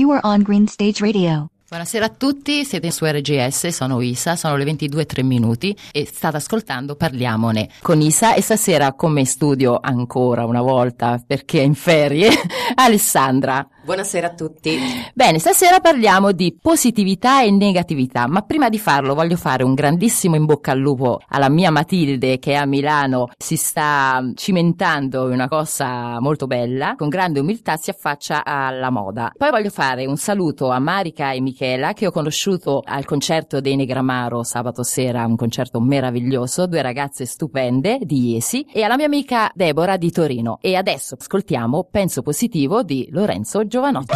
You are on Green Stage Radio. Buonasera a tutti, siete su RGS, sono Isa, sono le 22:03 e state ascoltando Parliamone con Isa, e stasera con me in studio ancora una volta, perché è in ferie, Alessandra. Buonasera a tutti. Bene, stasera parliamo di positività e negatività, ma prima di farlo voglio fare un grandissimo in bocca al lupo alla mia Matilde, che a Milano si sta cimentando in una cosa molto bella, con grande umiltà si affaccia alla moda. Poi voglio fare un saluto a Marica e Michela, che ho conosciuto al concerto dei Negramaro sabato sera, un concerto meraviglioso, due ragazze stupende di Iesi, e alla mia amica Deborah di Torino. E adesso ascoltiamo Penso Positivo di Lorenzo Giovanotti.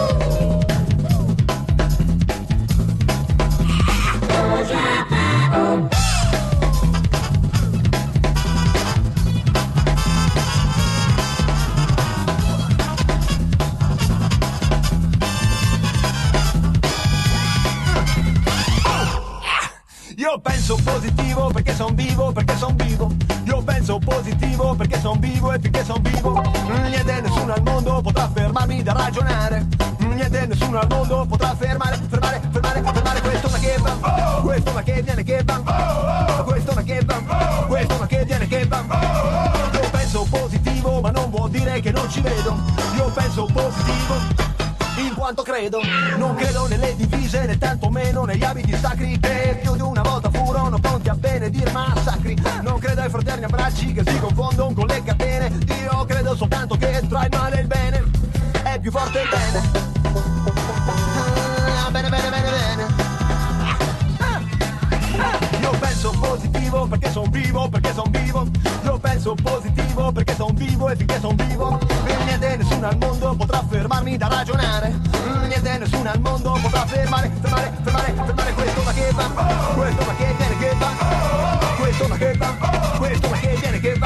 Io penso positivo perché son vivo, perché son vivo. Io penso positivo perché son vivo e finché son vivo niente, nessuno al mondo potrà fermarmi da ragionare. Niente, nessuno al mondo potrà fermare questo ma che va, questo ma che viene che va, questo ma che va, questo ma che viene che va. Io penso positivo ma non vuol dire che non ci vedo. Io penso positivo in quanto credo, non credo nelle divise né tantomeno negli abiti sacri che più di una volta furono pronti a benedire massacri. Non credo ai fraterni abbracci che si confondono con le catene. Io credo soltanto che tra il male e il bene è più forte il bene. Bene, bene, bene, bene. Io penso positivo perché son vivo, perché son vivo. Io penso positivo perché son vivo e finché son vivo niente, nessuno al mondo potrà fermarmi da ragionare. Niente, nessuno al mondo potrà fermare questo ma che va, questo ma che viene che va, questo ma che va, questo ma che viene che va.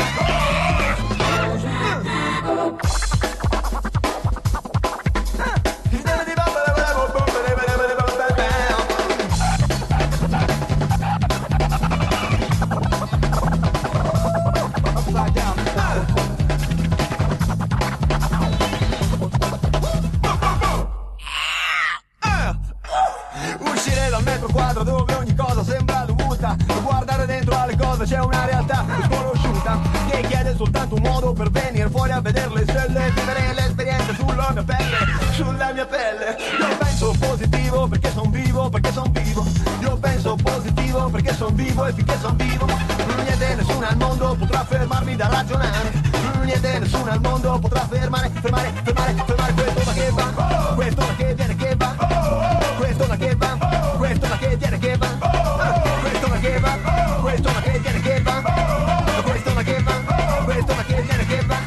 Dove ogni cosa sembra dovuta, guardare dentro alle cose c'è una realtà sconosciuta che chiede soltanto un modo per venire fuori a vedere le stelle, vivere l'esperienza sulla mia pelle, sulla mia pelle. Io penso positivo perché son vivo, perché son vivo. Io penso positivo perché son vivo e finché son vivo niente, nessuno al mondo potrà fermarmi da ragionare. Niente, nessuno al mondo potrà fermare questo ma che va, questo ma che viene che va, questo ma che va, questo ma che viene che va, questo ma che va, questo ma che viene che va, questo ma che va, questo ma che viene che va.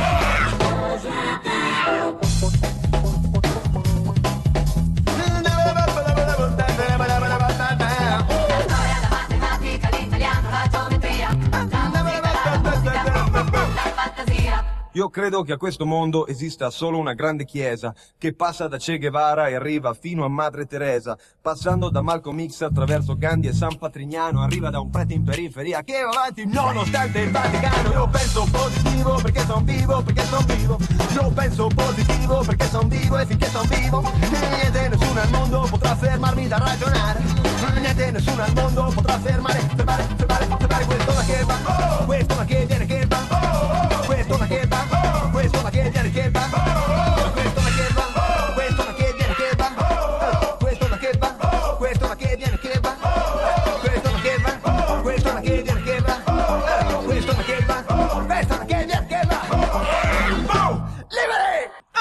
Io credo che a questo mondo esista solo una grande chiesa che passa da Che Guevara e arriva fino a Madre Teresa, passando da Malcolm X attraverso Gandhi e San Patrignano, arriva da un prete in periferia che va avanti nonostante il Vaticano. Io penso positivo perché son vivo, perché son vivo. Io penso positivo perché son vivo e finché son vivo niente, nessuno al mondo potrà fermarmi da ragionare. Niente, nessuno al mondo potrà fermare questo ma che va, questo ma che viene che va, questo ma che va, questo ma che viene che va, questo ma che va, questo ma che viene che va, questo ma che va, questo ma che viene che va, questo ma che va, questo ma che viene che va, questo ma che va, questo ma che viene che va. Liberi!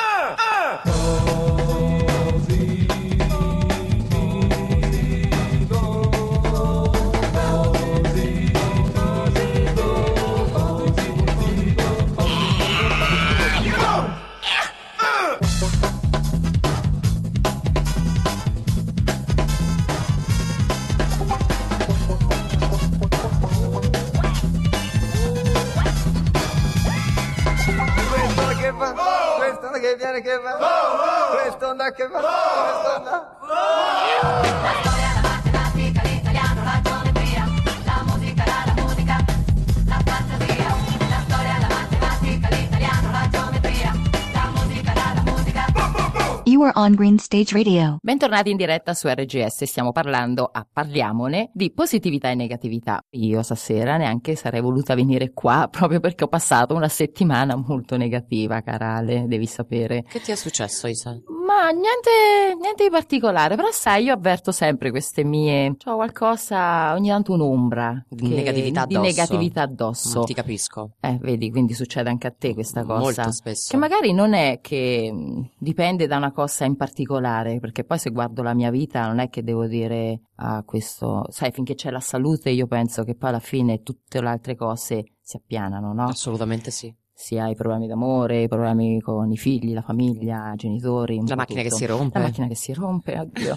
Questo che viene che va, questo onda che va, questo onda. La storia, la matematica, l'italiano, la geometria, la musica, la musica, la fantasia. La storia, la matematica, l'italiano, la geometria, la musica, la musica. You You are on Green Stage Radio. Bentornati in diretta su RGS, stiamo parlando a Parliamone di positività e negatività. Io stasera neanche sarei voluta venire qua proprio perché ho passato una settimana molto negativa, cara Ale, devi sapere. Che ti è successo, Isa? Ma niente di particolare, però sai, io avverto sempre queste mie, c'ho qualcosa, ogni tanto un'ombra Di negatività di addosso. negatività addosso. Ti capisco. Vedi, quindi succede anche a te questa cosa. Molto spesso. Che magari non è che dipende da una cosa in particolare, perché poi se guardo la mia vita non è che devo dire questo, sai, finché c'è la salute io penso che poi alla fine tutte le altre cose si appianano, no? Assolutamente sì. Sia i problemi d'amore, i problemi con i figli, la famiglia, i genitori, un La po' macchina tutto. che si rompe. La macchina che si rompe, oddio.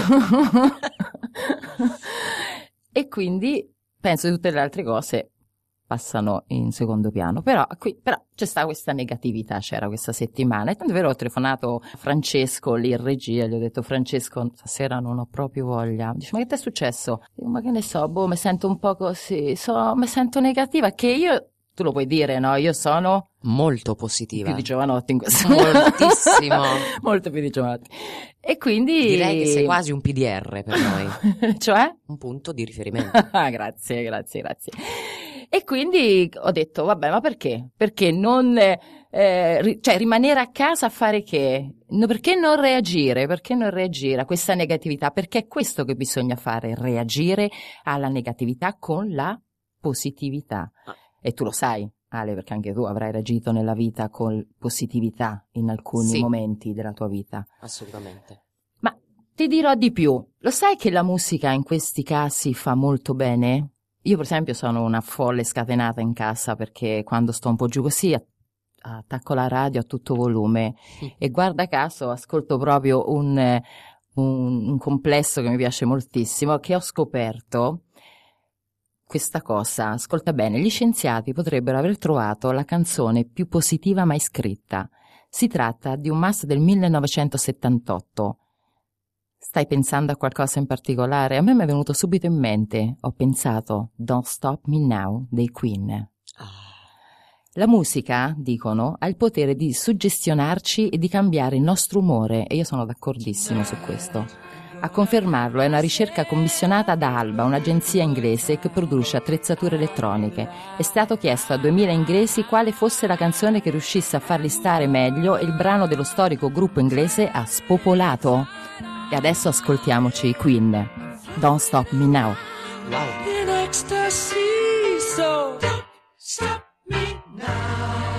E quindi penso che tutte le altre cose passano in secondo piano, però c'è stata questa negatività, c'era questa settimana, e tanto è vero, ho telefonato a Francesco lì in regia, gli ho detto: Francesco, stasera non ho proprio voglia. Dice: ma che ti è successo? Dico: ma che ne so, mi sento un po' così, mi sento negativa, che io, tu lo puoi dire, no? Io sono molto positiva. più di Giovanotti in questo Moltissimo. molto più di Giovanotti. E quindi Direi che sei quasi un PDR per noi. cioè? Un punto di riferimento. Grazie. E quindi ho detto: vabbè, ma perché? Perché non rimanere a casa a fare che? No, perché non reagire? Perché non reagire a questa negatività? Perché è questo che bisogna fare, reagire alla negatività con la positività. E tu lo sai, Ale, perché anche tu avrai reagito nella vita con positività in alcuni Sì. momenti della tua vita. Assolutamente. Ma ti dirò di più. Lo sai che la musica in questi casi fa molto bene? Io per esempio sono una folle scatenata in casa, perché quando sto un po' giù così attacco la radio a tutto volume e guarda caso ascolto proprio un complesso che mi piace moltissimo, che ho scoperto questa cosa. Ascolta bene: gli scienziati potrebbero aver trovato la canzone più positiva mai scritta. Si tratta di un master del 1978. Stai pensando a qualcosa in particolare? A me mi è venuto subito in mente, ho pensato Don't Stop Me Now dei Queen. La musica, dicono, ha il potere di suggestionarci e di cambiare il nostro umore, e io sono d'accordissimo su questo. A confermarlo è una ricerca commissionata da Alba, un'agenzia inglese che produce attrezzature elettroniche. È stato chiesto a 2000 inglesi quale fosse la canzone che riuscisse a farli stare meglio, e il brano dello storico gruppo inglese ha spopolato. E adesso ascoltiamoci i Queen. Don't Stop Me Now. In ecstasy, so don't stop me now.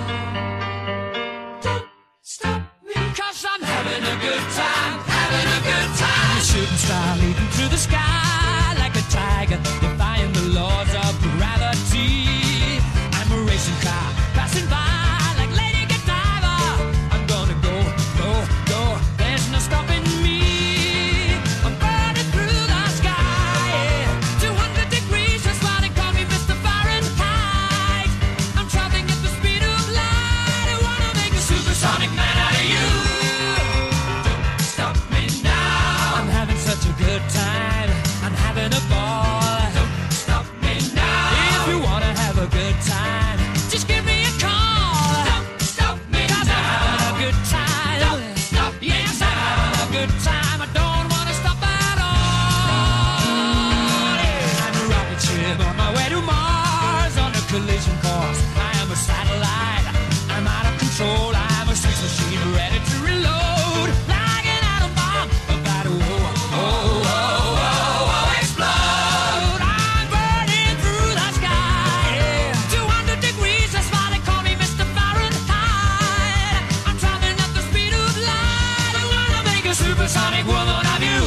Don't stop me, 'cause I'm having a good time, having a good time. A shooting star leaping through the sky like a tiger, defying the laws of gravity. I'm a racing car passing by like Lady Godiva. I'm gonna go, go, go. There's no stopping me. I'm burning through the sky, yeah. 200 degrees, that's why they call me Mr. Fahrenheit. I'm traveling at the speed of light. I wanna make a supersonic man out of you. Don't stop me now. I'm having such a good time. I'm having a ball. Don't stop me now. If you wanna have a good time, just give me a call. Don't stop me now. I'm having a good time. Don't stop me now. Yes, I'm having a good time. I don't wanna stop at all. Yeah. I'm a rocket ship on my way to Mars on a collision course. I am a satellite. I'm out of control. I'm a sex machine ready to reload. Like an atom bomb about to explode. I'm burning through the sky. Yeah. 200 degrees, that's why they call me Mr. Fahrenheit. I'm traveling at the speed of light. I wanna make a supersonic woman of you.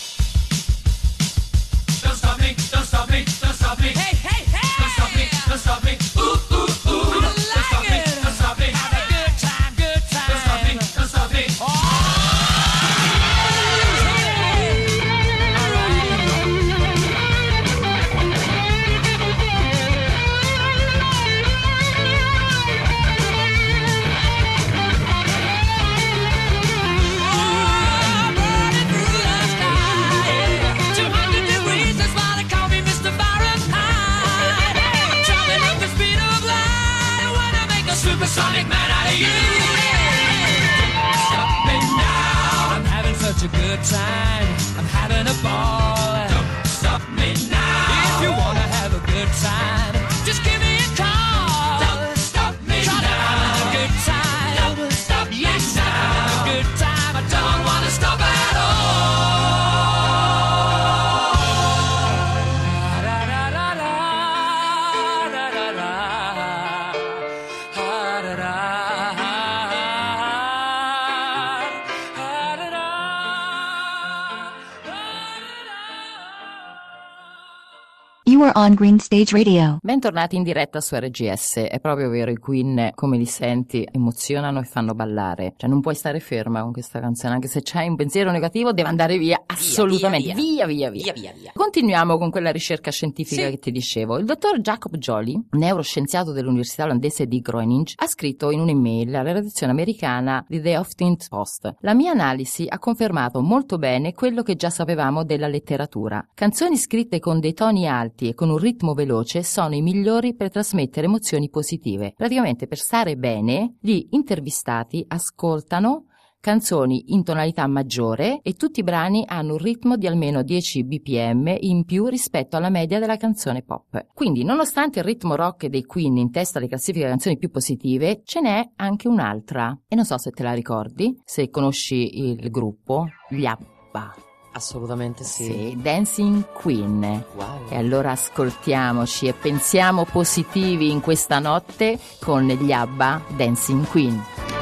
Don't stop me, don't stop me, don't stop me. Hey, hey, hey! Don't stop me, don't stop me. Ooh, ooh, ooh. Don't stop me, don't stop me. Have a good time, good time. Don't stop me, don't stop me. Oh! Burning through the sky. good time. I'm having a ball. Don't stop me now. If you wanna have a good time, just give me a call. Don't stop me now. Having a good time. Don't stop me now. Having a good time. I don't wanna stop at You are on Green Stage Radio. Bentornati in diretta su RGS. È proprio vero, i Queen, come li senti, emozionano e fanno ballare. Cioè non puoi stare ferma con questa canzone, anche se c'hai un pensiero negativo deve andare via, assolutamente, via. Continuiamo con quella ricerca scientifica che ti dicevo. Il dottor Jacob Joly, neuroscienziato dell'Università olandese di Groningen, ha scritto in un'email alla redazione americana di The Huffington Post: la mia analisi ha confermato molto bene quello che già sapevamo della letteratura. Canzoni scritte con dei toni alti e con un ritmo veloce sono i migliori per trasmettere emozioni positive. Praticamente, per stare bene, gli intervistati ascoltano canzoni in tonalità maggiore e tutti i brani hanno un ritmo di almeno 10 bpm in più rispetto alla media della canzone pop. Quindi, nonostante il ritmo rock dei Queen in testa alle classifiche delle canzoni più positive, ce n'è anche un'altra. E non so se te la ricordi, se conosci il gruppo, gli ABBA. Assolutamente sì. Dancing Queen. Wow. E allora ascoltiamoci e pensiamo positivi in questa notte con gli ABBA, Dancing Queen.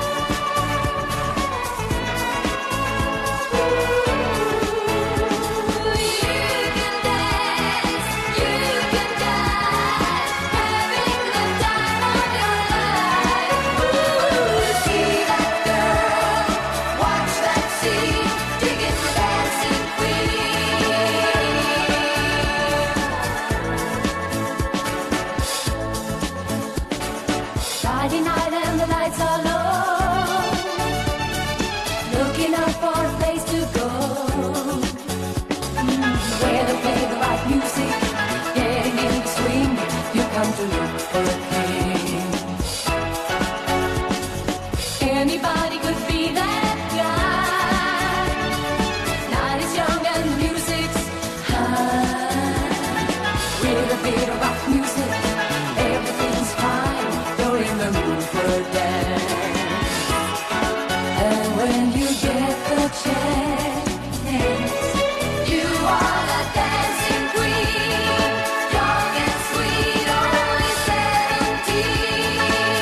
Friday night and the lights are low, looking out for a place to go, where they play the right music, getting in the swing, you come to look for a king. Anybody could be that guy, night is young and the music's high, with a bit of rock music, everything's fine. In the mood for a dance, and when you get the chance, you are the dancing queen, young and sweet, only 17.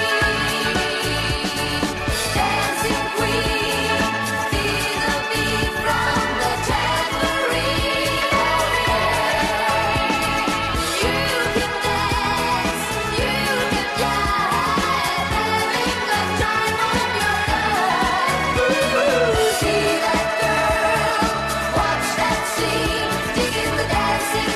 Dancing queen, feel the beat from the tambourine. You can dance, you can jive, having the time of your life. See that girl, watch that scene, digging the dancing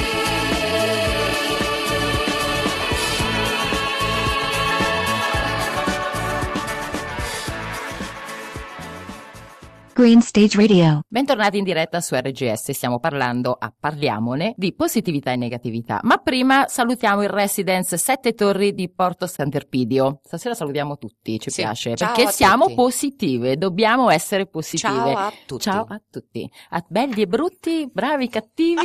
Green Stage Radio. Bentornati in diretta su RGS, stiamo parlando a Parliamone di positività e negatività, ma prima salutiamo il Residence Sette Torri di Porto Sant'Elpidio. Stasera salutiamo tutti, ci piace, Ciao perché a siamo tutti. positive, dobbiamo essere positive. Ciao a tutti. Ciao a tutti, a belli e brutti, bravi e cattivi.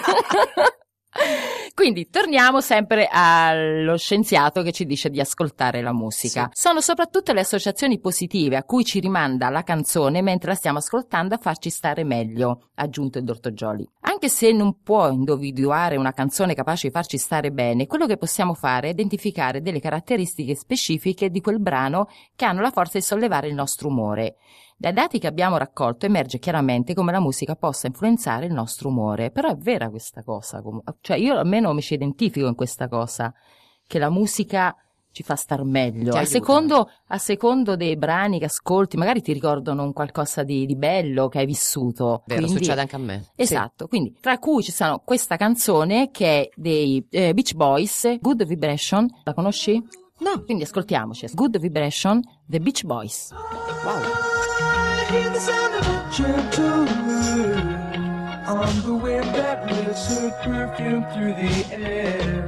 Quindi torniamo sempre allo scienziato che ci dice di ascoltare la musica. Sono soprattutto le associazioni positive a cui ci rimanda la canzone mentre la stiamo ascoltando a farci stare meglio, ha aggiunto il dottor Joly. Anche se non può individuare una canzone capace di farci stare bene, quello che possiamo fare è identificare delle caratteristiche specifiche di quel brano che hanno la forza di sollevare il nostro umore. Dai dati che abbiamo raccolto emerge chiaramente come la musica possa influenzare il nostro umore, però è vera questa cosa, cioè io almeno mi ci identifico in questa cosa, che la musica ci fa star meglio, a secondo dei brani che ascolti, magari ti ricordano un qualcosa di bello che hai vissuto. Vero, quindi, succede anche a me. Esatto, quindi tra cui ci sono questa canzone che è dei Beach Boys, Good Vibration, la conosci? No. Quindi ascoltiamoci, Good Vibration, The Beach Boys. Wow. Hear the sound of a gentle wind on the wind that lifts her perfume through the air.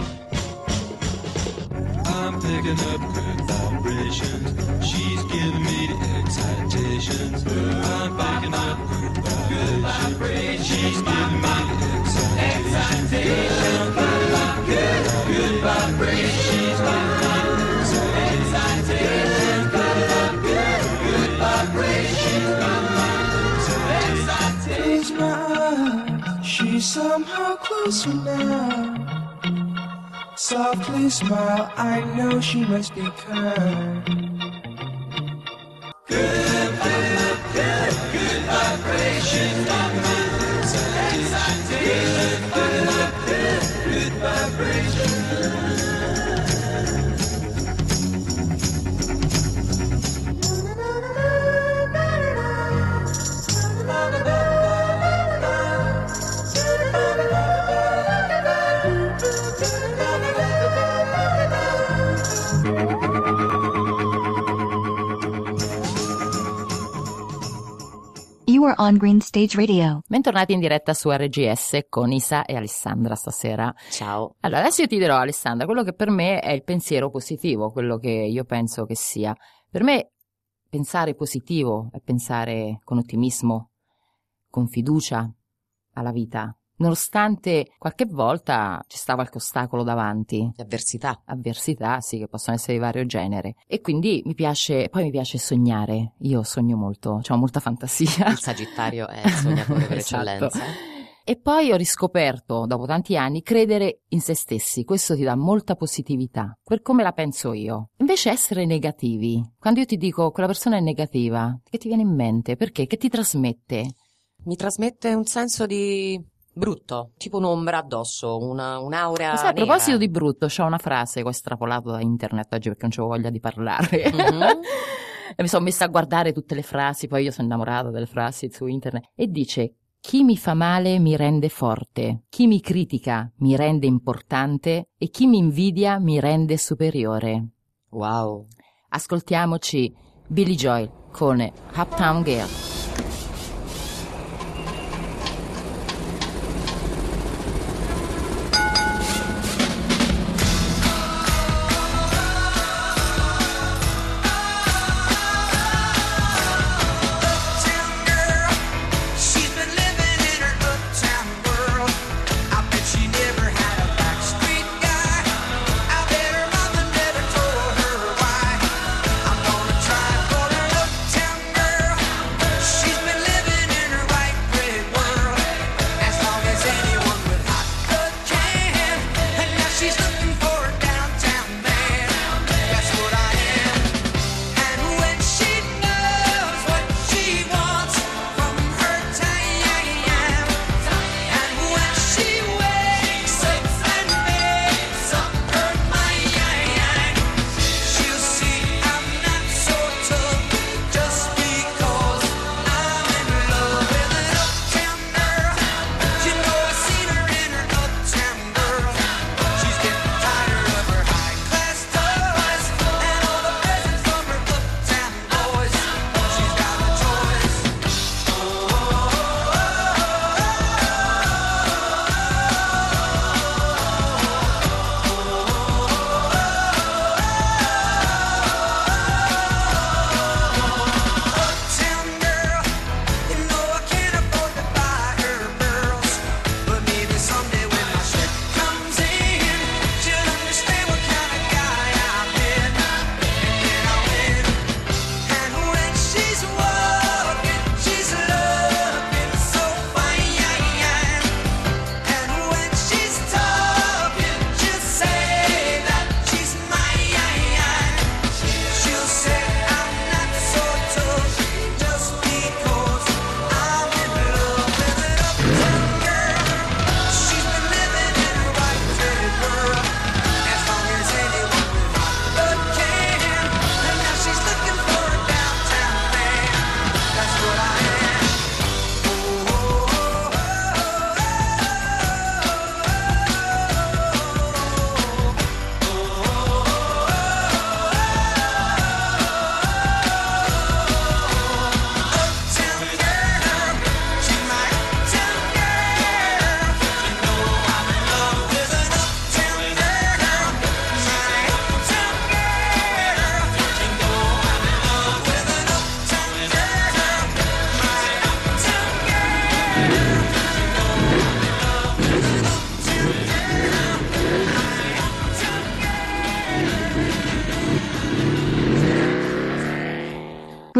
I'm picking up good vibrations. She's giving me the excitations. I'm picking up good Close my eyes, she's somehow closer now. Softly smile, I know she must be kind. You are on Green Stage Radio. Bentornati in diretta su RGS con Isa e Alessandra stasera. Ciao. Allora, adesso io ti dirò, Alessandra, quello che per me è il pensiero positivo, quello che io penso che sia. Per me pensare positivo è pensare con ottimismo, con fiducia alla vita, nonostante qualche volta ci sta qualche ostacolo davanti. Avversità, sì, che possono essere di vario genere. E quindi mi piace sognare. Io sogno molto, ho molta fantasia. Il Sagittario è il sognatore per Esatto. eccellenza. E poi ho riscoperto, dopo tanti anni, credere in se stessi. Questo ti dà molta positività, per come la penso io. Invece essere negativi, quando io ti dico quella persona è negativa, che ti viene in mente? Perché? Che ti trasmette? Mi trasmette un senso di brutto, tipo un'ombra addosso, un'aurea Ma sai, a nera. proposito di brutto, c'ho una frase che ho estrapolato da internet oggi perché non c'avevo voglia di parlare. Mhm. E mi sono messa a guardare tutte le frasi, poi io sono innamorata delle frasi su internet. E dice: chi mi fa male mi rende forte, chi mi critica mi rende importante e chi mi invidia mi rende superiore. Wow. Ascoltiamoci Billy Joel con Uptown Girl. She's been living in her uptown world. I bet she never had a backstreet guy. I bet her mother never told her why. I'm gonna try for an uptown girl.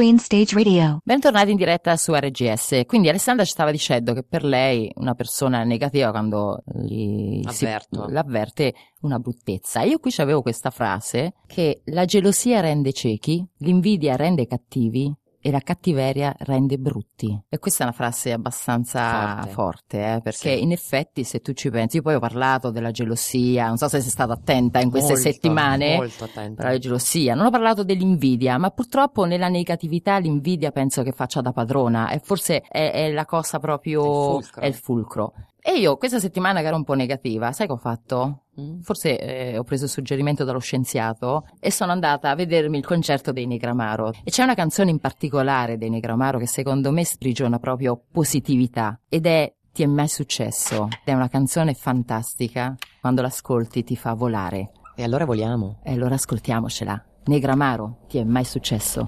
Green Stage Radio. Bentornati in diretta su RGS. Quindi Alessandra ci stava dicendo che per lei una persona negativa quando l'avverte una bruttezza. Io qui c'avevo questa frase che la gelosia rende ciechi, l'invidia rende cattivi e la cattiveria rende brutti. E questa è una frase abbastanza forte, perché in effetti se tu ci pensi, io poi ho parlato della gelosia, non so se sei stata attenta in queste settimane, molto attenta. alla gelosia, non ho parlato dell'invidia, ma purtroppo nella negatività l'invidia penso che faccia da padrona e forse è la cosa proprio, è il fulcro. E io questa settimana che ero un po' negativa, sai che ho fatto? Forse ho preso il suggerimento dallo scienziato e sono andata a vedermi il concerto dei Negramaro. E c'è una canzone in particolare dei Negramaro che secondo me sprigiona proprio positività ed è Ti è mai successo? Ed è una canzone fantastica, quando l'ascolti ti fa volare. E allora voliamo. E allora ascoltiamocela. Negramaro, Ti è mai successo?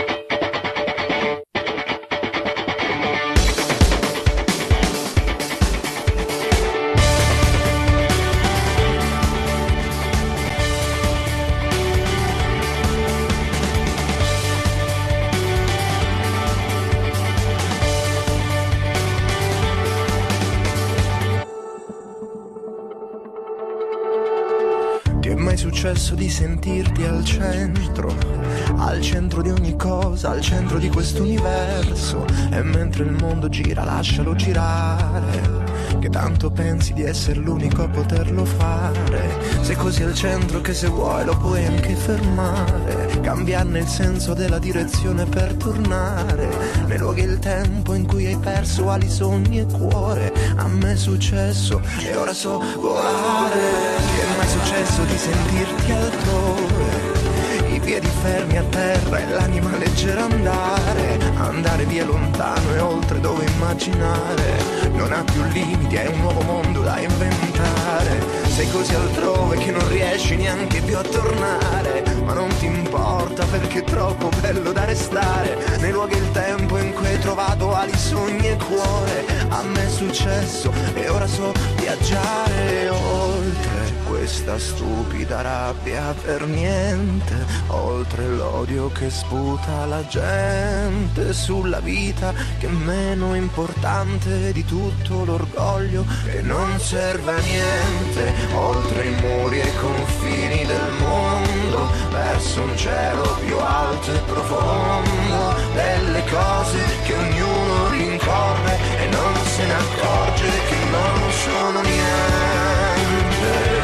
Ti è mai successo di sentirti al centro di ogni cosa, al centro di questo universo? E mentre il mondo gira, lascialo girare, che tanto pensi di essere l'unico a poterlo fare. Sei così al centro che se vuoi lo puoi anche fermare, cambiarne il senso della direzione per tornare nei luoghi e il tempo in cui hai perso ali, sogni e cuore. A me è successo e ora so volare. Ti è mai successo di sentirti altrove, i piedi fermi a terra e l'anima leggera andare via lontano e oltre dove immaginare non ha più limiti, è un nuovo mondo da inventare. Sei così altrove che non riesci neanche più a tornare, ma non ti importa perché è troppo bello da restare nei luoghi e il tempo in cui hai trovato ali, sogni e cuore. A me è successo e ora so viaggiare oltre questa stupida rabbia per niente, oltre l'odio che sputa la gente sulla vita che è meno importante di tutto l'orgoglio che non serve a niente, oltre i muri e i confini del mondo, verso un cielo più alto e profondo, delle cose che ognuno rincorre e non se ne accorge che non sono niente.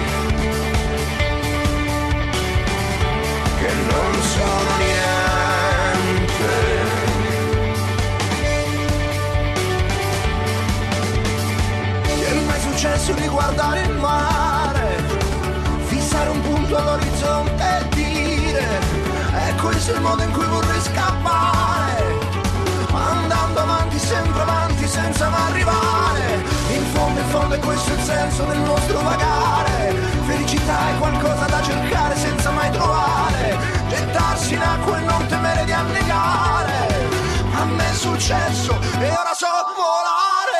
Che non sono niente. Ti è mai successo di guardare il mare, fissare un punto all'orizzonte e dire è questo il modo in cui vorrei scappare, andando avanti, sempre avanti, senza mai arrivare. In fondo è questo il senso del nostro vagare. Felicità è qualcosa da cercare senza mai trovare, gettarsi in acqua e non temere di annegare. A me è successo e ora so volare.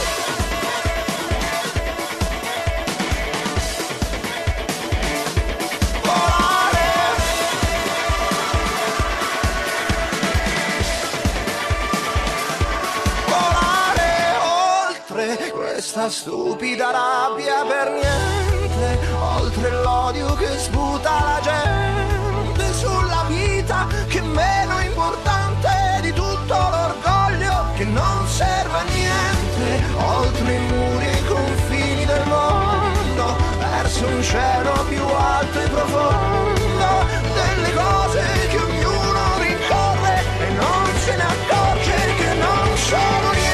Questa stupida rabbia per niente, oltre l'odio che sputa la gente sulla vita che è meno importante di tutto l'orgoglio che non serve a niente, oltre i muri e i confini del mondo, verso un cielo più alto e profondo, delle cose che ognuno rincorre e non se ne accorge che non sono niente.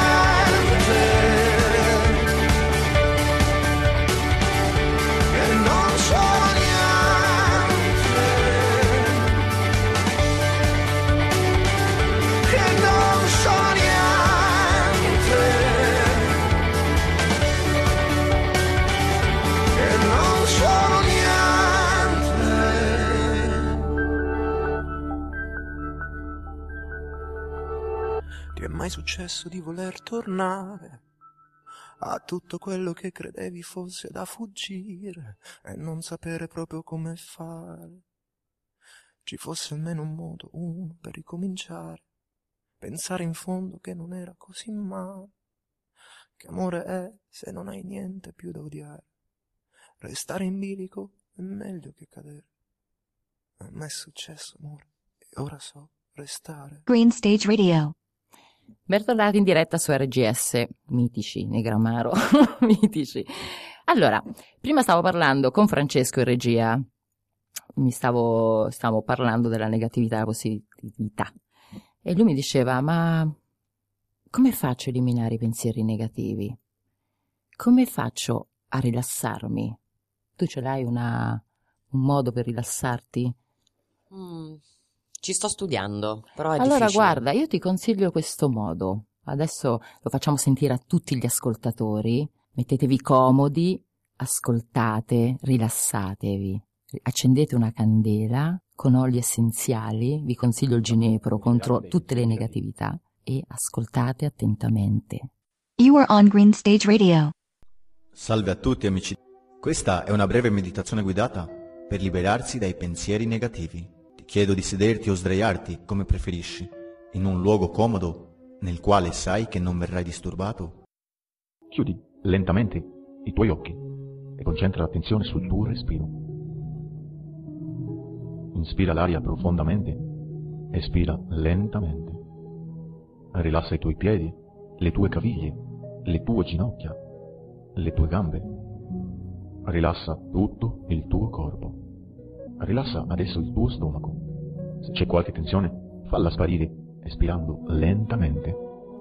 Ti è mai successo di voler tornare a tutto quello che credevi fosse da fuggire e non sapere proprio come fare? ci fosse almeno un modo, uno, per ricominciare, pensare in fondo che non era così male. Che amore è se non hai niente più da odiare? Restare in bilico è meglio che cadere. A me è successo, amore, e ora so restare. Green Stage Radio. Bentornati in diretta su RGS, mitici, Negramaro, mitici. Allora, prima stavo parlando con Francesco in regia, stavo parlando della negatività e la positività, e lui mi diceva, ma come faccio a eliminare i pensieri negativi? Come faccio a rilassarmi? Tu ce l'hai un modo per rilassarti? Ci sto studiando, però è Allora difficile. guarda, io ti consiglio questo modo. Adesso lo facciamo sentire a tutti gli ascoltatori. Mettetevi comodi, ascoltate, rilassatevi. Accendete una candela con oli essenziali, vi consiglio il ginepro contro tutte le negatività, e ascoltate attentamente. You are on Green Stage Radio. Salve a tutti amici. Questa è una breve meditazione guidata per liberarsi dai pensieri negativi. Ti chiedo di sederti o sdraiarti, come preferisci, in un luogo comodo nel quale sai che non verrai disturbato. Chiudi lentamente i tuoi occhi e concentra l'attenzione sul tuo respiro. Inspira l'aria profondamente, espira lentamente. Rilassa i tuoi piedi, le tue caviglie, le tue ginocchia, le tue gambe. Rilassa tutto il tuo corpo. Rilassa adesso il tuo stomaco. Se c'è qualche tensione, falla sparire espirando lentamente.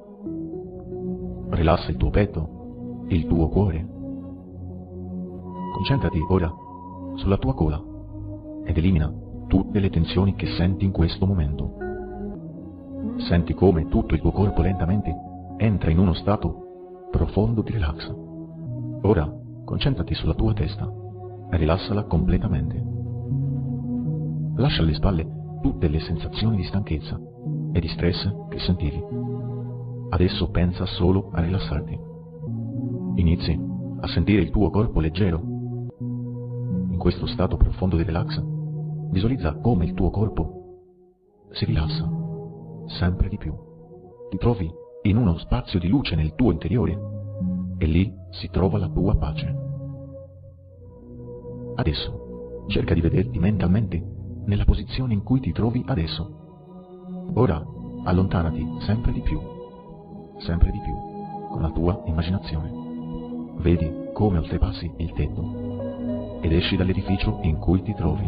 Rilassa il tuo petto, il tuo cuore. Concentrati ora sulla tua gola ed elimina tutte le tensioni che senti in questo momento. Senti come tutto il tuo corpo lentamente entra in uno stato profondo di relax. Ora concentrati sulla tua testa e rilassala completamente. Lascia alle spalle tutte le sensazioni di stanchezza e di stress che sentivi. Adesso pensa solo a rilassarti. Inizi a sentire il tuo corpo leggero. In questo stato profondo di relax, visualizza come il tuo corpo si rilassa sempre di più. Ti trovi in uno spazio di luce nel tuo interiore e lì si trova la tua pace. Adesso cerca di vederti mentalmente nella posizione in cui ti trovi adesso. Ora allontanati sempre di più, con la tua immaginazione. Vedi come oltrepassi il tetto ed esci dall'edificio in cui ti trovi.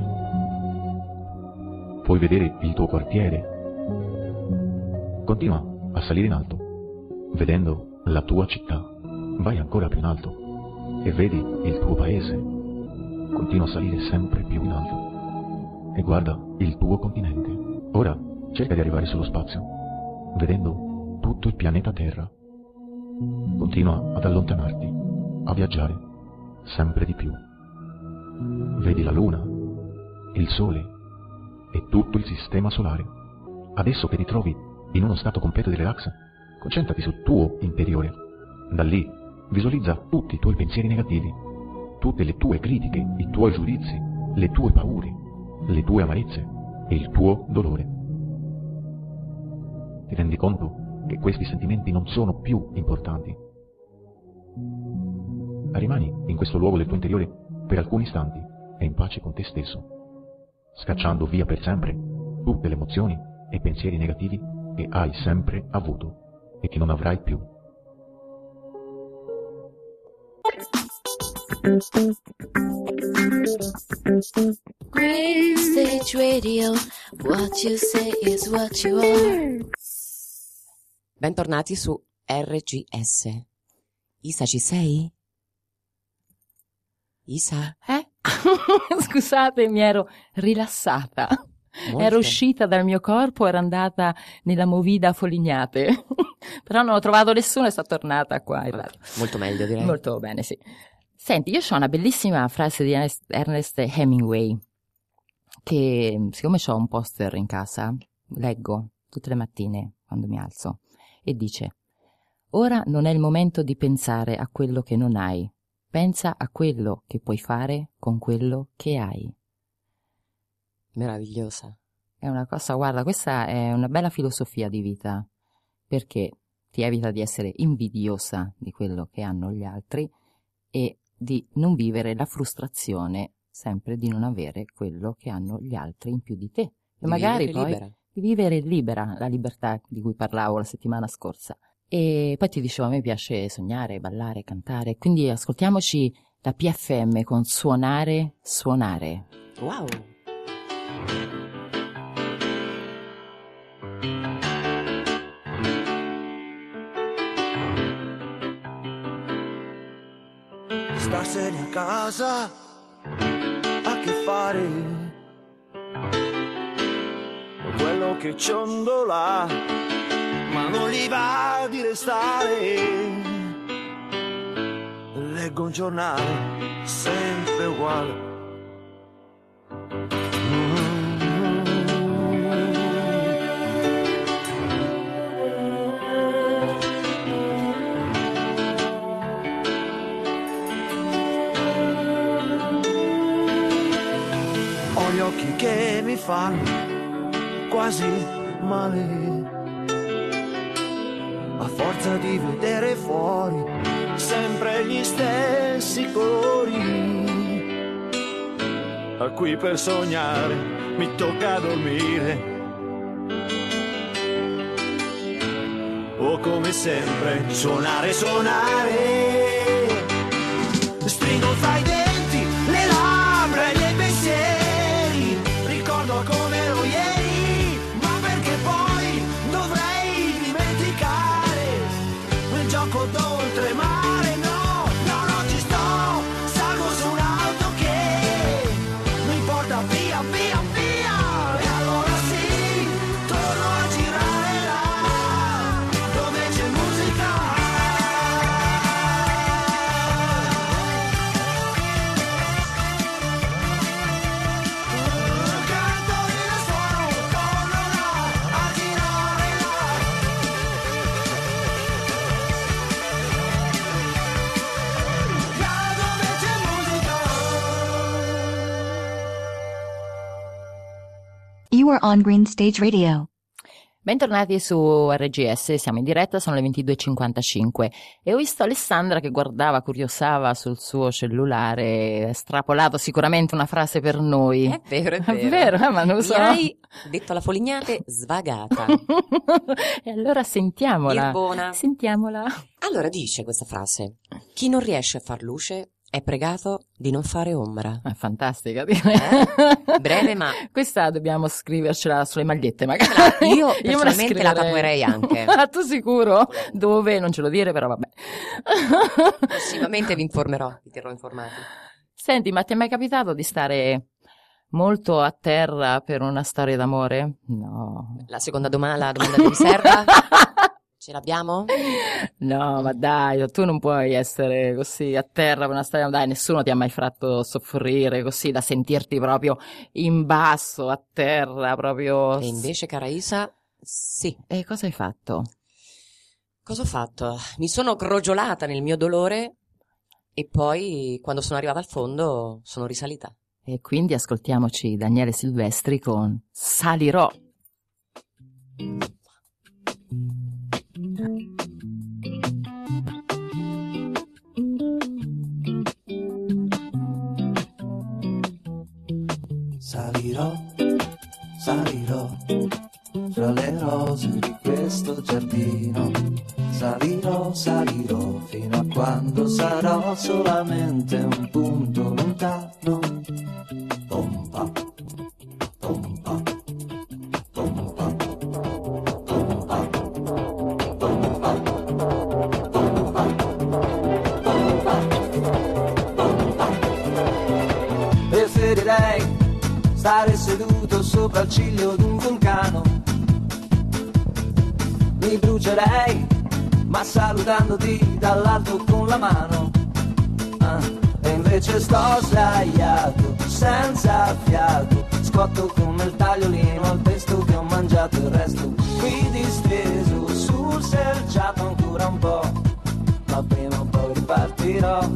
Puoi vedere il tuo quartiere. Continua a salire in alto, vedendo la tua città. Vai ancora più in alto e vedi il tuo paese. Continua a salire sempre più in alto e guarda il tuo continente. Ora cerca di arrivare sullo spazio, vedendo tutto il pianeta Terra. Continua ad allontanarti, a viaggiare sempre di più. Vedi la Luna, il Sole e tutto il sistema solare. Adesso che ti trovi in uno stato completo di relax, concentrati sul tuo interiore. Da lì visualizza tutti i tuoi pensieri negativi, tutte le tue critiche, i tuoi giudizi, le tue paure, le tue amarezze e il tuo dolore. Ti rendi conto che questi sentimenti non sono più importanti. Rimani in questo luogo del tuo interiore per alcuni istanti e in pace con te stesso, scacciando via per sempre tutte le emozioni e pensieri negativi che hai sempre avuto e che non avrai più. Green Stage Radio, what you say is what you are. Bentornati su RGS. Isa, ci sei? Isa? Scusate, mi ero rilassata. Ero uscita dal mio corpo, ero andata nella movida Folignate, però non ho trovato nessuno e sono tornata qua in radio. Molto meglio, direi. Molto bene, sì. Senti, io ho una bellissima frase di Ernest Hemingway, che siccome ho un poster in casa, leggo tutte le mattine quando mi alzo, e dice: ora non è il momento di pensare a quello che non hai, pensa a quello che puoi fare con quello che hai. Meravigliosa. È una cosa, guarda, questa è una bella filosofia di vita, perché ti evita di essere invidiosa di quello che hanno gli altri e di non vivere la frustrazione sempre di non avere quello che hanno gli altri in più di te. E magari poi libera. di vivere libera, la libertà di cui parlavo la settimana scorsa. E poi ti dicevo, a me piace sognare, ballare, cantare, quindi ascoltiamoci la PFM con Suonare, Suonare. Wow. Starsene a casa a che fare con quello che ciondola, ma non gli va di restare. Leggo un giornale sempre uguale. Ho gli occhi che mi fanno quasi male, a forza di vedere fuori sempre gli stessi colori, a cui per sognare mi tocca dormire. O come sempre suonare, suonare. Stringo fra i denti le labbra e i pensieri, ricordo come ero ieri, ma perché poi dovrei dimenticare quel gioco d'oltremare. No, no, non ci sto, salgo su un'auto che mi porta via, via, via, e allora sì, torno a girare là dove c'è musica. Canto il suono, torno là a girare là. Là dove c'è musica. You are on Green Stage Radio. Bentornati su RGS, siamo in diretta, sono le 22:55 e ho visto Alessandra che guardava, curiosava sul suo cellulare, strapolato sicuramente una frase per noi. È vero, è È vero. vero, ma non lo so. Mi hai detto alla Folignate svagata. E allora sentiamola. Birbona. Sentiamola. Allora dice questa frase: chi non riesce a far luce è pregato di non fare ombra. È fantastica. Breve, ma Questa dobbiamo scrivercela sulle magliette, magari. io me personalmente la scriverei. tatuerei anche. Ah, tu sicuro? Dove? Non ce lo dire, però vabbè. Prossimamente vi informerò, vi terrò informati. Senti, ma ti è mai capitato di stare molto a terra per una storia d'amore? No. La seconda domanda di riserva? Ce l'abbiamo? No, ma dai, tu non puoi essere così a terra per una storia, dai, nessuno ti ha mai fatto soffrire così da sentirti proprio in basso, a terra, proprio. E invece, cara Isa, sì. E cosa hai fatto? Cosa ho fatto? Mi sono crogiolata nel mio dolore e poi, quando sono arrivata al fondo, sono risalita. E quindi ascoltiamoci Daniele Silvestri con Salirò. Salirò, salirò, fra le rose di questo giardino. Salirò, salirò, fino a quando sarò solamente un punto lontano. Pompa, pompa, pompa, pompa, pompa, pompa, pompa. Preferirei stare seduto sopra il ciglio di un vulcano. Mi brucerei, ma salutandoti dall'alto con la mano. E invece sto sdraiato, senza fiato, scotto come il tagliolino al pesto che ho mangiato. Il resto qui disteso sul selciato ancora un po', ma prima o poi ripartirò.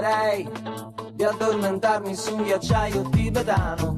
sceglierei di addormentarmi su un ghiacciaio tibetano.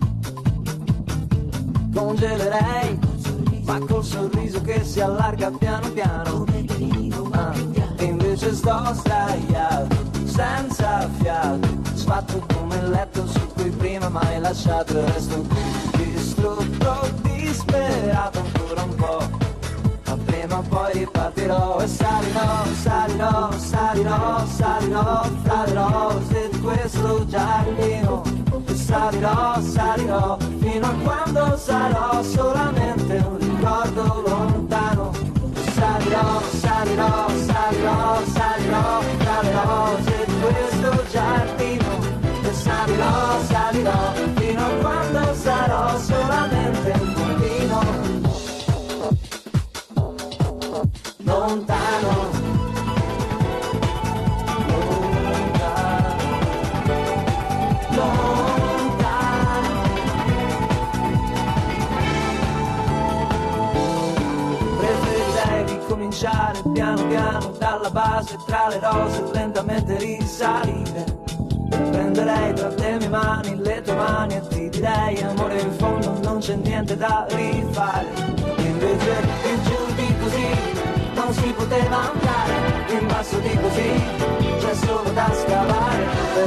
Congelerei, ma col sorriso che si allarga piano piano. E invece sto sdraiato, senza fiato, sfatto come il letto su cui prima m'hai lasciato. E resto qui, distrutto, disperato ancora un po'. Ma prima o poi ripartirò e salirò, salirò, salirò, salirò fra le rose di questo giardino. E salirò, salirò, fino a quando sarò solamente un ricordo lontano. E salirò, salirò, salirò, salirò fra le rose di questo giardino. E salirò, salirò, fino a quando sarò solamente un bambino. Lontano, lontano, lontano. Preferirei ricominciare piano piano dalla base tra le rose e lentamente risalire. Prenderei tra le mie mani le tue mani e ti direi amore in fondo non c'è niente da rifare. Invece in giù di così non si poteva andare, in basso di così c'è solo da scavare. Per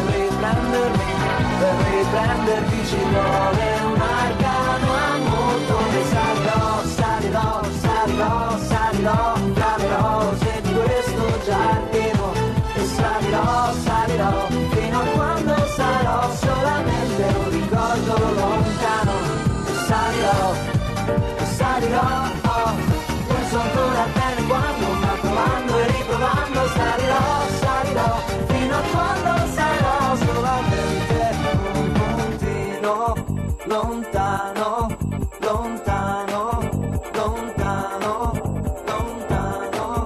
riprenderti ci vuole un arcano a montone. Salirò, salirò, salirò, salirò tra le rose di questo giardino. E salirò, salirò, fino a quando sarò solamente un ricordo lontano. E salirò, salirò, penso ancora bene quando ma provando e riprovando salirò, salirò, fino a quando sarò solamente un puntino lontano, lontano, lontano, lontano,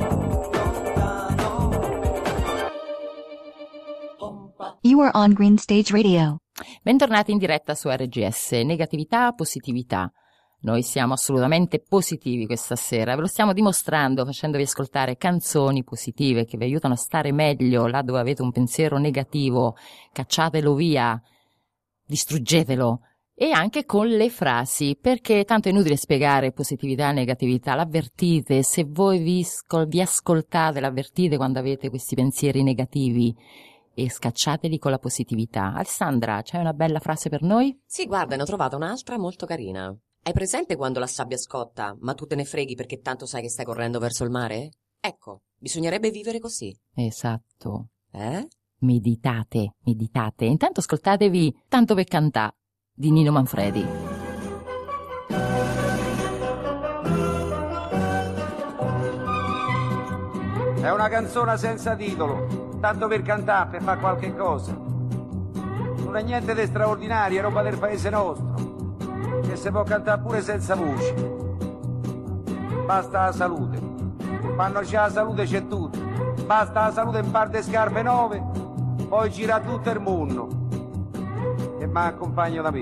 lontano. You are on Green Stage Radio. Bentornati in diretta su RGS, negatività, positività. Noi siamo assolutamente positivi questa sera, ve lo stiamo dimostrando facendovi ascoltare canzoni positive che vi aiutano a stare meglio là dove avete un pensiero negativo, cacciatelo via, distruggetelo, e anche con le frasi, perché tanto è inutile spiegare positività e negatività, l'avvertite, se voi vi ascoltate, l'avvertite quando avete questi pensieri negativi e scacciateli con la positività. Alessandra, c'hai una bella frase per noi? Sì, guarda, ne ho trovata un'altra molto carina. Hai presente quando la sabbia scotta, ma tu te ne freghi perché tanto sai che stai correndo verso il mare? Ecco, bisognerebbe vivere così. Esatto. Meditate. Meditate. Intanto ascoltatevi Tanto per cantà di Nino Manfredi. È una canzone senza titolo, tanto per cantare, per fare qualche cosa. Non è niente di straordinario, è roba del paese nostro, che si può cantare pure senza voce. Basta la salute, quando c'è la salute c'è tutto. Basta la salute, un par di scarpe nuove, poi gira tutto il mondo. E mi accompagno da me.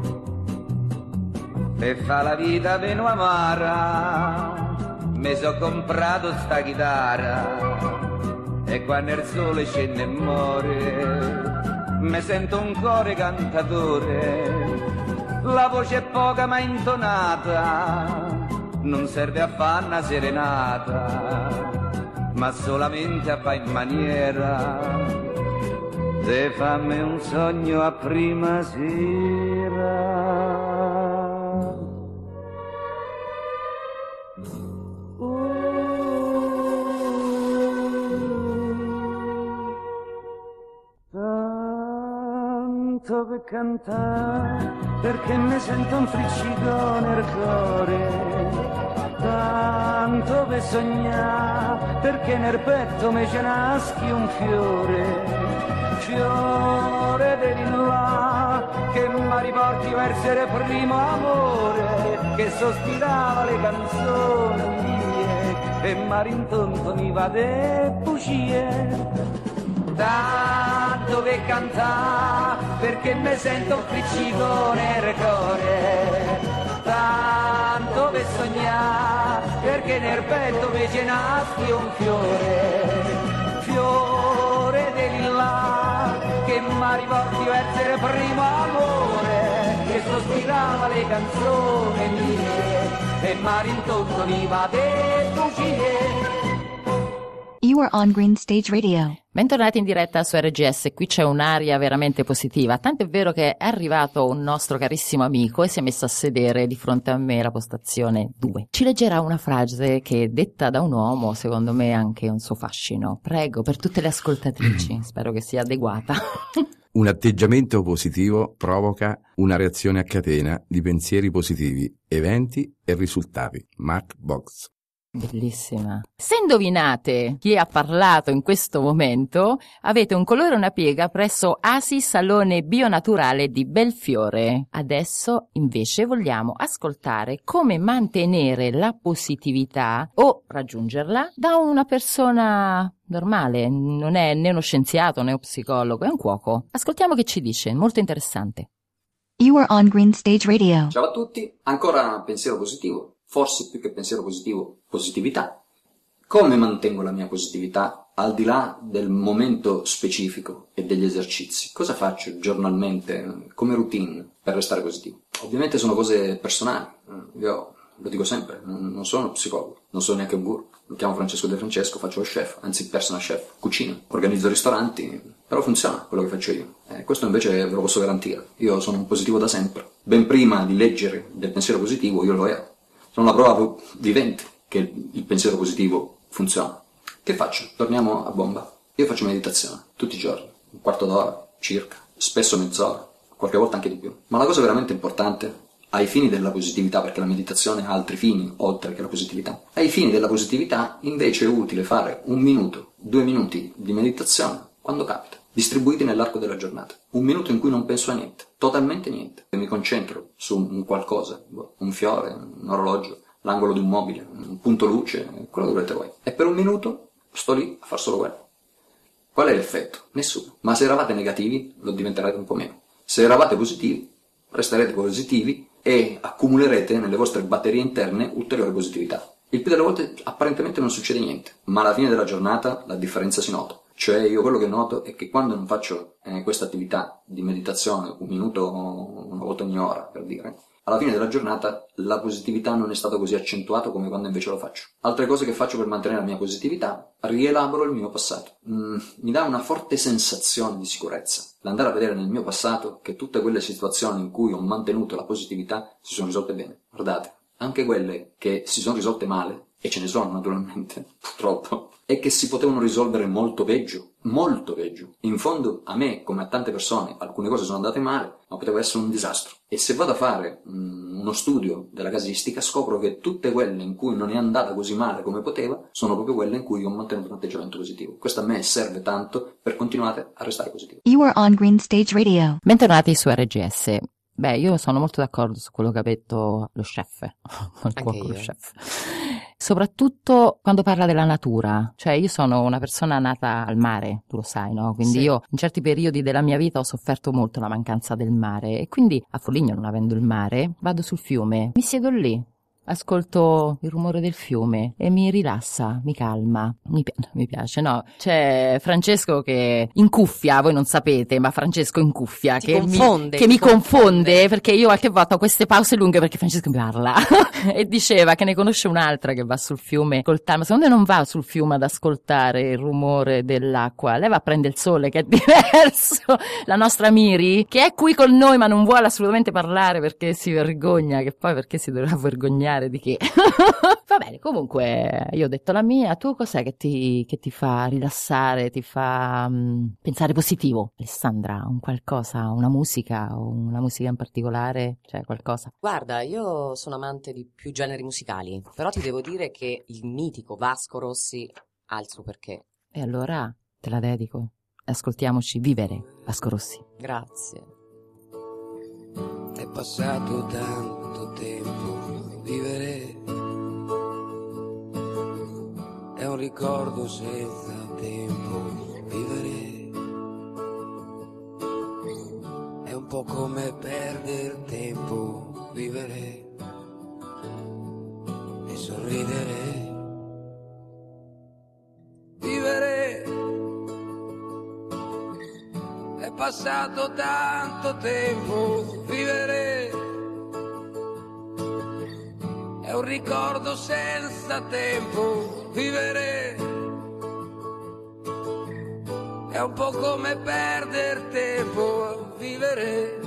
Per fa la vita meno amara, mi so comprato sta chitarra, e quando il sole scende e muore, mi sento un cuore cantatore. La voce è poca ma intonata, non serve a fare una serenata, ma solamente a fare in maniera se fammi un sogno a prima sera. Tanto per cantare, perché mi sento un friccico nel cuore. Tanto per sognare, perché nel petto mi ce naschi un fiore. Fiore di là, che mi riporti verso il primo amore, che sospirava le canzoni mie, e mi rintonto mi va de bugie. Tanto per cantare, perché mi sento un friccico nel cuore. Tanto per sognare, perché nel petto mi ce naschi un fiore. Fiore di là, ma riporti verso il primo amore che sospirava le canzoni mie e marintondoliva de bugie. You are on Green Stage Radio. Bentornati in diretta su RGS, qui c'è un'aria veramente positiva, tanto è vero che è arrivato un nostro carissimo amico e si è messo a sedere di fronte a me alla postazione 2. Ci leggerà una frase che, detta da un uomo, secondo me ha anche un suo fascino. Prego, per tutte le ascoltatrici, spero che sia adeguata. Un atteggiamento positivo provoca una reazione a catena di pensieri positivi, eventi e risultati. Mark Box. Bellissima. Se indovinate chi ha parlato in questo momento, avete un colore e una piega presso Asi Salone Bionaturale di Belfiore. Adesso invece vogliamo ascoltare come mantenere la positività o raggiungerla da una persona normale, non è né uno scienziato né uno psicologo, è un cuoco. Ascoltiamo che ci dice, molto interessante. You are on Green Stage Radio. Ciao a tutti, ancora pensiero positivo. Forse più che pensiero positivo, positività. Come mantengo la mia positività al di là del momento specifico e degli esercizi? Cosa faccio giornalmente come routine per restare positivo? Ovviamente sono cose personali, io lo dico sempre, non sono psicologo, non sono neanche un guru. Mi chiamo Francesco De Francesco, faccio lo chef, anzi personal chef, cucino, organizzo ristoranti, però funziona quello che faccio io. Questo invece ve lo posso garantire. Io sono un positivo da sempre. Ben prima di leggere del pensiero positivo io lo ero. Sono una prova vivente che il pensiero positivo funziona. Che faccio? Torniamo a bomba. Io faccio meditazione tutti i giorni, un quarto d'ora circa, spesso mezz'ora, qualche volta anche di più. Ma la cosa veramente importante, ai fini della positività, perché la meditazione ha altri fini oltre che la positività, ai fini della positività invece è utile fare 1 minuto, 2 minuti di meditazione quando capita, distribuiti nell'arco della giornata. 1 minuto in cui non penso a niente, totalmente niente. E mi concentro su un qualcosa, un fiore, un orologio, l'angolo di un mobile, un punto luce, quello che volete voi. E per 1 minuto sto lì a far solo quello. Qual è l'effetto? Nessuno. Ma se eravate negativi, lo diventerete un po' meno. Se eravate positivi, resterete positivi e accumulerete nelle vostre batterie interne ulteriore positività. Il più delle volte apparentemente non succede niente, ma alla fine della giornata la differenza si nota. Cioè io quello che noto è che quando non faccio questa attività di meditazione 1 minuto, una volta ogni ora per dire, alla fine della giornata la positività non è stata così accentuata come quando invece lo faccio. Altre cose che faccio per mantenere la mia positività: rielaboro il mio passato. Mi dà una forte sensazione di sicurezza l'andare a vedere nel mio passato che tutte quelle situazioni in cui ho mantenuto la positività si sono risolte bene. Guardate, anche quelle che si sono risolte male, e ce ne sono naturalmente, purtroppo, e che si potevano risolvere molto peggio, molto peggio. In fondo a me, come a tante persone, alcune cose sono andate male, ma poteva essere un disastro. E se vado a fare uno studio della casistica scopro che tutte quelle in cui non è andata così male come poteva sono proprio quelle in cui ho mantenuto un atteggiamento positivo. Questo a me serve tanto per continuare a restare positivo. You are on Green Stage Radio. Bentornati su RGS. Beh, io sono molto d'accordo su quello che ha detto lo chef, il cuoco, lo chef. Soprattutto quando parla della natura, cioè io sono una persona nata al mare, tu lo sai, no? Quindi sì. Io in certi periodi della mia vita ho sofferto molto la mancanza del mare e quindi a Foligno, non avendo il mare, vado sul fiume, mi siedo lì, ascolto il rumore del fiume e mi rilassa, mi calma, mi piace, no? C'è Francesco che in cuffia, voi non sapete, ma Francesco in cuffia che mi confonde perché io qualche volta ho queste pause lunghe perché Francesco mi parla e diceva che ne conosce un'altra che va sul fiume col ma secondo me non va sul fiume ad ascoltare il rumore dell'acqua, lei va a prendere il sole che è diverso. La nostra Miri che è qui con noi ma non vuole assolutamente parlare perché si vergogna, che poi perché si dovrà vergognare di che. Va bene, comunque io ho detto la mia. Tu cos'è che ti fa rilassare, ti fa pensare positivo, Alessandra? Un qualcosa, una musica o una musica in particolare, cioè qualcosa? Guarda, io sono amante di più generi musicali, però ti devo dire che il mitico Vasco Rossi ha il suo perché. E allora te la dedico. Ascoltiamoci Vivere, Vasco Rossi. Grazie. È passato tanto tempo. Vivere è un ricordo senza tempo. Vivere è un po' come perdere tempo. Vivere e sorridere. Vivere è passato tanto tempo, vivere è un ricordo senza tempo, vivere è un po' come perder tempo, vivere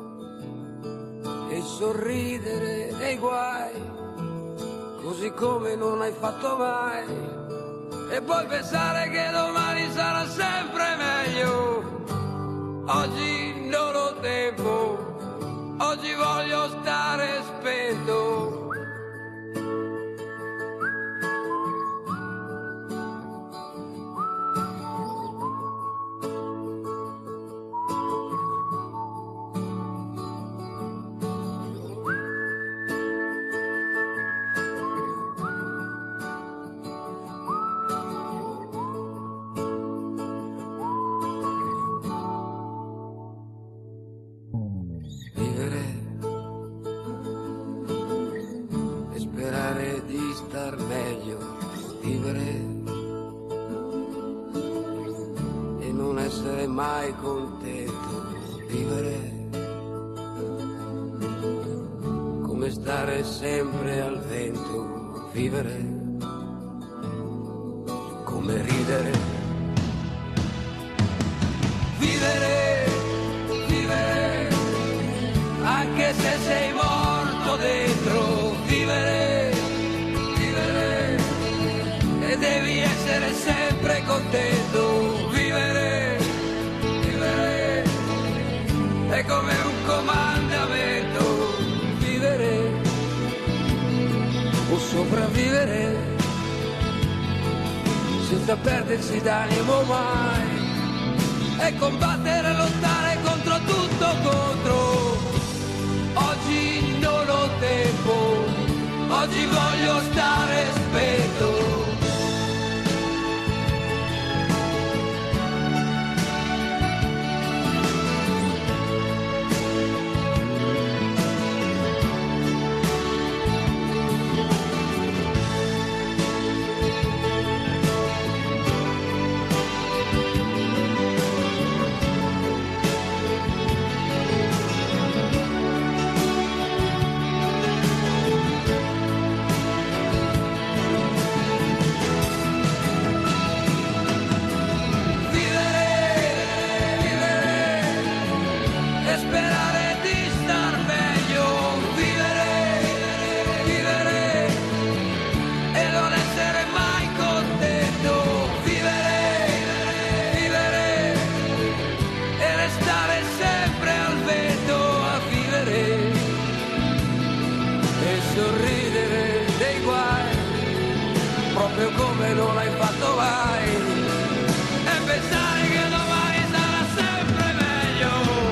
e sorridere dei guai, così come non hai fatto mai, e poi pensare che domani sarà sempre meglio. Oggi non ho tempo, oggi voglio stare spento. Mai contento, vivere come stare sempre al vento, vivere come ridere, vivere, vivere anche se sei morto dentro, vivere, vivere e devi essere sempre contento, vivere è come un comandamento, vivere o sopravvivere senza perdersi d'animo mai, è combattere, lottare contro tutto, contro. Oggi non ho tempo, oggi voglio stare spento. Come non l'hai fatto mai, e pensare che domani sarà sempre meglio.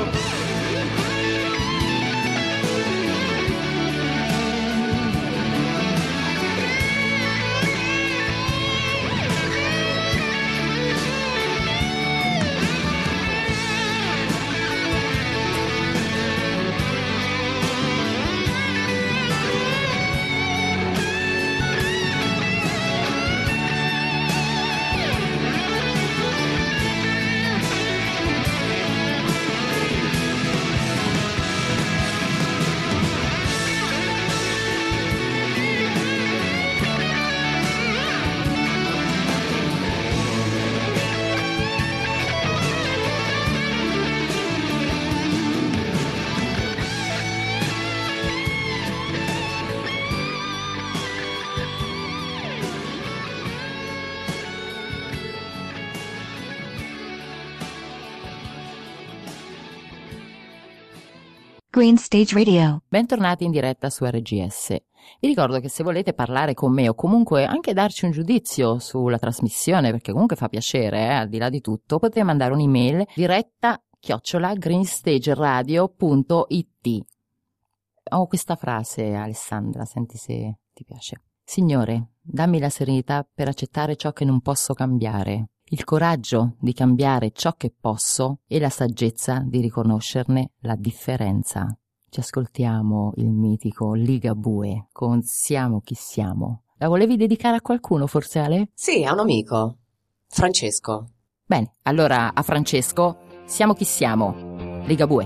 Green Stage Radio. Bentornati in diretta su RGS. Vi ricordo che se volete parlare con me o comunque anche darci un giudizio sulla trasmissione, perché comunque fa piacere, al di là di tutto, potete mandare un'email diretta@greenstageradio.it. Ho questa frase, Alessandra, senti se ti piace. Signore, dammi la serenità per accettare ciò che non posso cambiare, il coraggio di cambiare ciò che posso e la saggezza di riconoscerne la differenza. Ci ascoltiamo il mitico Ligabue con Siamo chi siamo. La volevi dedicare a qualcuno, forse, Ale? Sì, a un amico. Francesco. Bene, allora a Francesco Siamo chi siamo, Ligabue.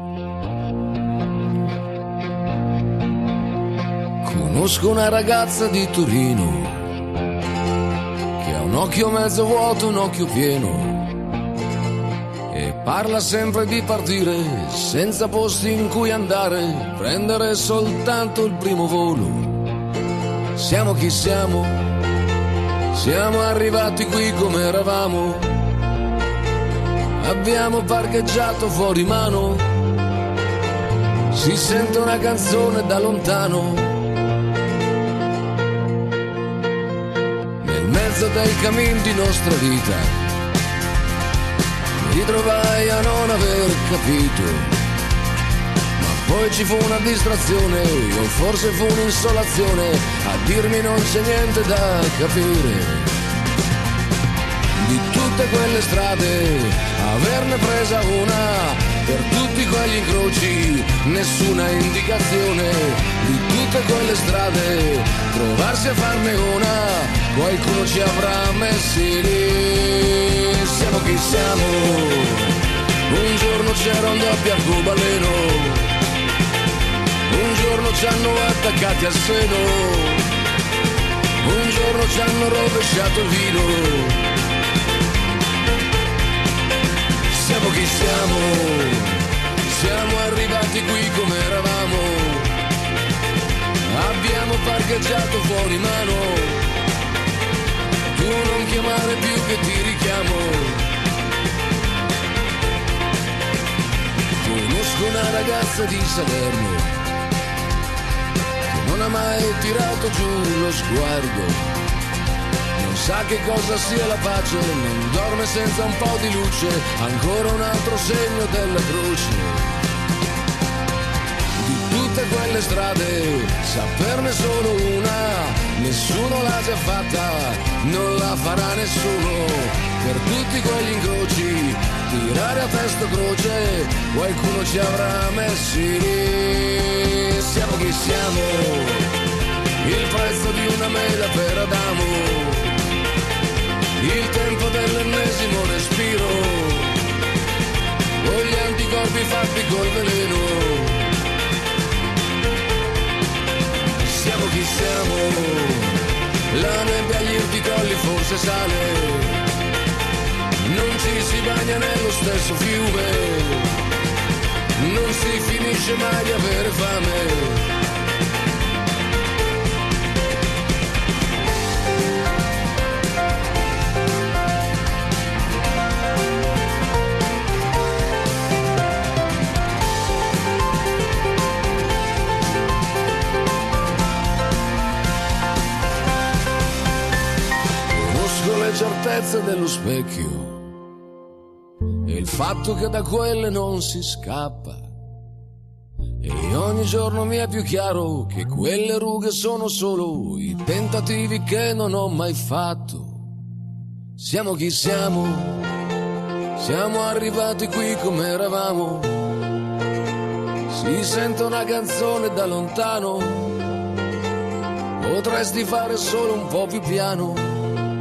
Conosco una ragazza di Torino che ha un occhio mezzo vuoto, un occhio pieno, e parla sempre di partire senza posti in cui andare, prendere soltanto il primo volo. Siamo chi siamo, siamo arrivati qui come eravamo, abbiamo parcheggiato fuori mano, si sente una canzone da lontano. Nel mezzo dei cammin di nostra vita mi ritrovai a non aver capito, ma poi ci fu una distrazione, o forse fu un'insolazione, a dirmi non c'è niente da capire. Di tutte quelle strade, averne presa una, per tutti quegli incroci, nessuna indicazione. Di tutte quelle strade, trovarsi a farne una, qualcuno ci avrà messi lì. Siamo chi siamo, un giorno c'era un doppio arcobaleno, un giorno ci hanno attaccati al seno, un giorno ci hanno rovesciato il vino. Siamo chi siamo, siamo arrivati qui come eravamo, abbiamo parcheggiato fuori mano, tu non chiamare più che ti richiamo. Conosco una ragazza di Salerno che non ha mai tirato giù lo sguardo, sa che cosa sia la pace, non dorme senza un po' di luce, ancora un altro segno della croce. Di tutte quelle strade, saperne solo una, nessuno l'ha già fatta, non la farà nessuno. Per tutti quegli incroci, tirare a testa croce, qualcuno ci avrà messi lì. Siamo chi siamo, il prezzo di una mela per Adamo, il tempo dell'ennesimo respiro, o gli anticorpi fatti col veleno. Siamo chi siamo, la nebbia agli irticolli forse sale, non ci si bagna nello stesso fiume, non si finisce mai di avere fame. Le certezze dello specchio e il fatto che da quelle non si scappa, e ogni giorno mi è più chiaro che quelle rughe sono solo i tentativi che non ho mai fatto. Siamo chi siamo, siamo arrivati qui come eravamo, si sente una canzone da lontano, potresti fare solo un po' più piano.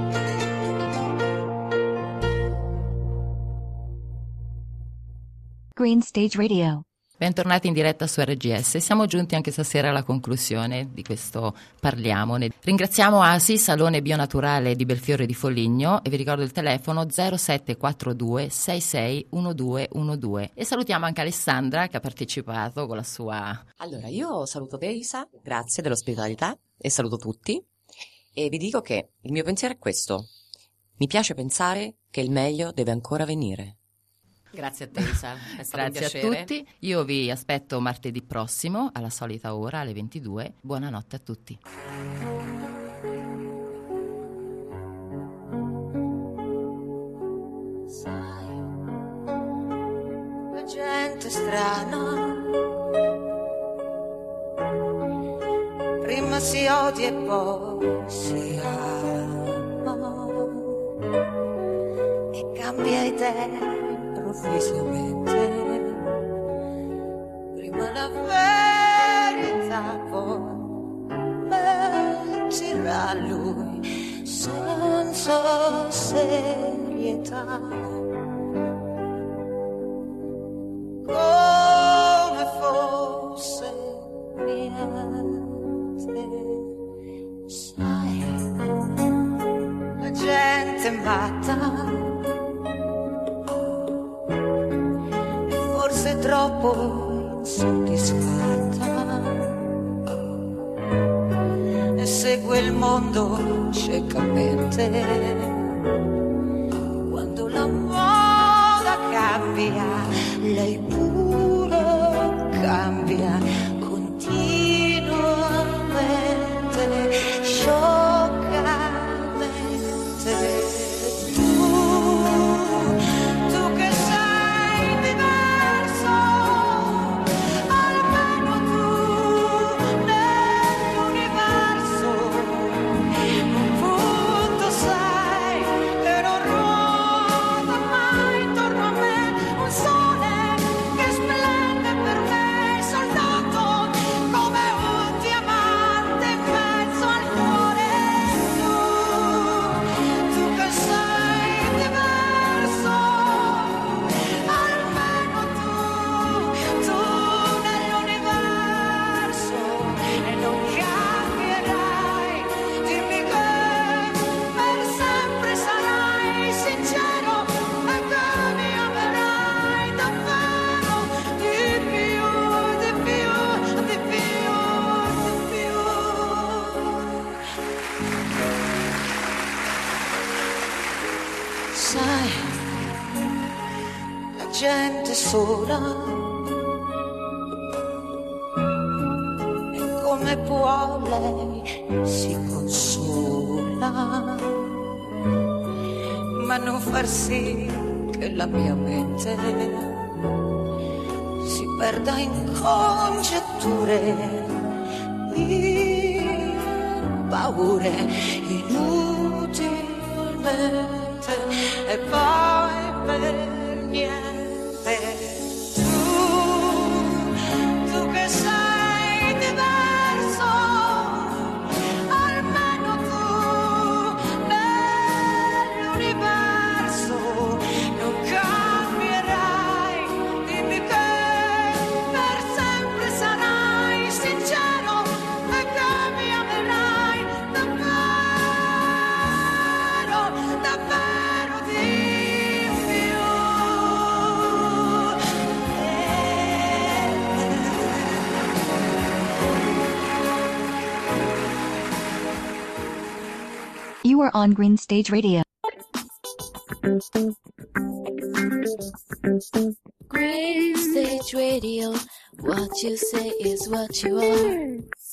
Green Stage Radio. Bentornati in diretta su RGS. Siamo giunti anche stasera alla conclusione di questo Parliamone. Ringraziamo ASI, Salone Bionaturale di Belfiore di Foligno, e vi ricordo il telefono 0742 661212. E salutiamo anche Alessandra, che ha partecipato con la sua... Allora, io saluto Teresa, grazie dell'ospitalità, e saluto tutti, e vi dico che il mio pensiero è questo: mi piace pensare che il meglio deve ancora venire. Grazie a te, Isa. È stato grazie a tutti. Io vi aspetto martedì prossimo alla solita ora, alle 22. Buonanotte a tutti. Sai, la gente strana prima si odia e poi si ama e cambia idea improvvisamente, prima la verità poi mentirà lui senza serietà. forse troppo insoddisfatta e segue il mondo ciecamente. Quando la moda cambia, lei pure cambia continuamente, scioccamente. Tu che sei diverso, almeno tu nell'universo, un punto sei che non ruota mai intorno a me, un sole che splende per me soltanto come un diamante in mezzo al cuore. Tu che sei diverso, almeno tu nell'universo, e non cambierai. Dimmi che per sempre sarai sincero e che mi amerai davvero di più, di più, di più, di più. Sai, la gente sola, e come può lei si consola, ma non far sì che la mia mente si perda in congetture, in paure inutilmente, e poi per niente. Tu che sei diverso, almeno tu nell'universo, non cambierai. Dimmi che per sempre sarai sincero e che mi amerai davvero, davvero di più. You are on Green Stage Radio. Green Stage Radio, what you say is what you are.